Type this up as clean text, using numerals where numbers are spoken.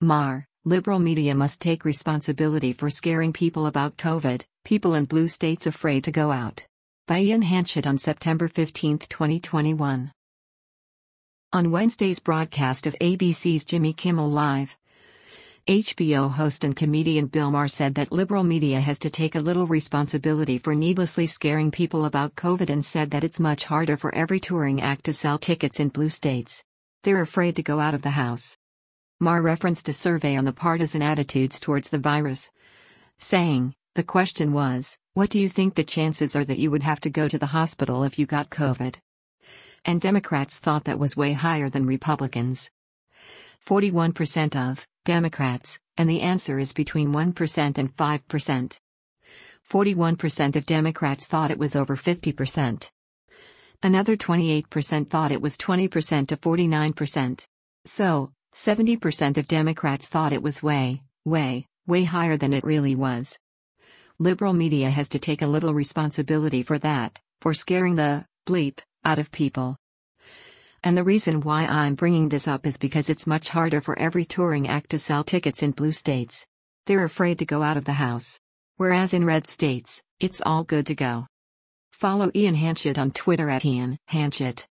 Liberal media must take responsibility for scaring people about COVID, people in blue states afraid to go out. By Ian Hanchett on September 15, 2021. On Wednesday's broadcast of ABC's Jimmy Kimmel Live, HBO host and comedian Bill Maher said that liberal media has to take a little responsibility for needlessly scaring people about COVID and said that it's much harder for every touring act to sell tickets in blue states. They're afraid to go out of the house. Maher referenced a survey on the partisan attitudes towards the virus, saying, "The question was, what do you think the chances are that you would have to go to the hospital if you got COVID?" And Democrats thought that was way higher than Republicans. 41% of Democrats, and the answer is between 1% and 5%. 41% of Democrats thought it was over 50%. Another 28% thought it was 20% to 49%. So, 70% of Democrats thought it was way higher than it really was. Liberal media has to take a little responsibility for that, for scaring the bleep out of people. And the reason why I'm bringing this up is because it's much harder for every touring act to sell tickets in blue states. They're afraid to go out of the house. Whereas in red states, it's all good to go. Follow Ian Hanchett on Twitter @IanHanchett.